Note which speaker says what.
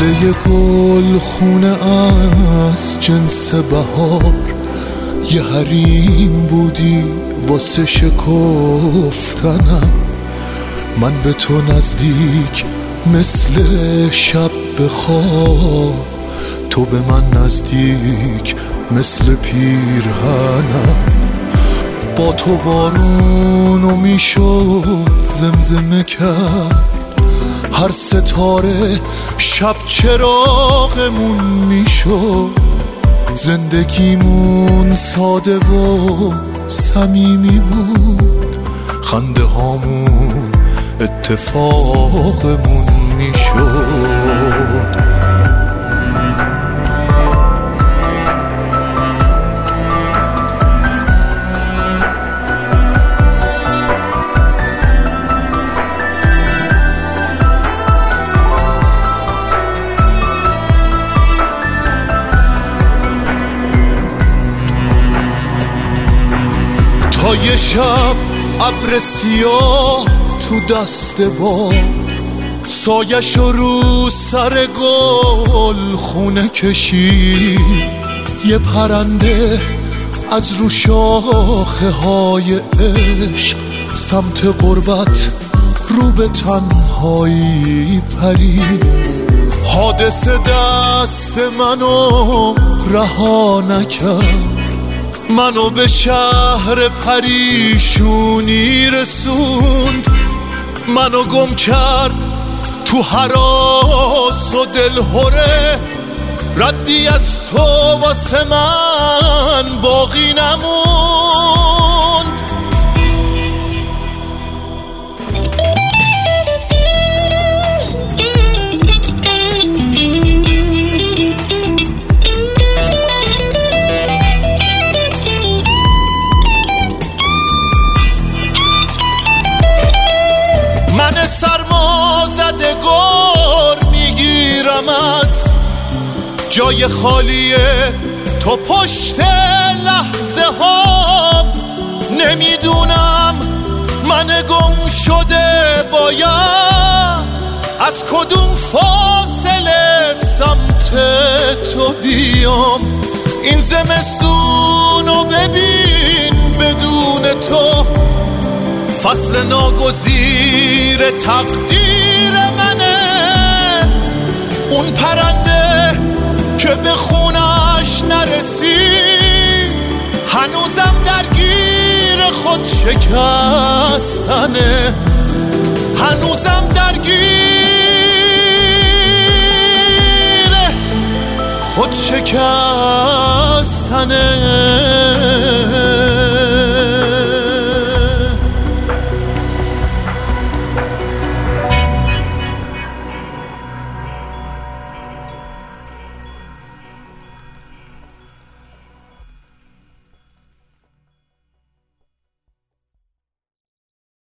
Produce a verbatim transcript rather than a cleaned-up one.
Speaker 1: لاله گل خونه از جنس بهار، یه حریم بودی واسه شکفتنم. من به تو نزدیک مثل شب به خواب، تو به من نزدیک مثل پیرهنم. با تو بارونو میشد زمزمه کرد، هر ستاره شب چراغمون میشد. زندگیمون ساده و صمیمی بود، خنده هامون اتفاقمون میشد. تا یه شب ابر سیاه تو دست باد، سایه‌شو رو سر گل خونه کشید. یه پرنده از رو شاخه های عشق سمت غربت رو به تنهایی پرید. حادثه دست منو رها نکرد، منو به شهر پریشونی رسوند. منو گم کرد تو هراس و دلهره، ردی از تو واسه من باقی نموند. من سرما زده گر میگیرم از جای خالی تو پشت لحظه ها. نمیدونم من گم شده باید از کدوم فاصله سمت تو بیام. این زمستونو ببین بدون تو، فصل ناگزیر تقدیر منه. اون پرنده که به خونش نرسی، هنوزم درگیر خود شکستنه. هنوزم درگیر خود شکستنه.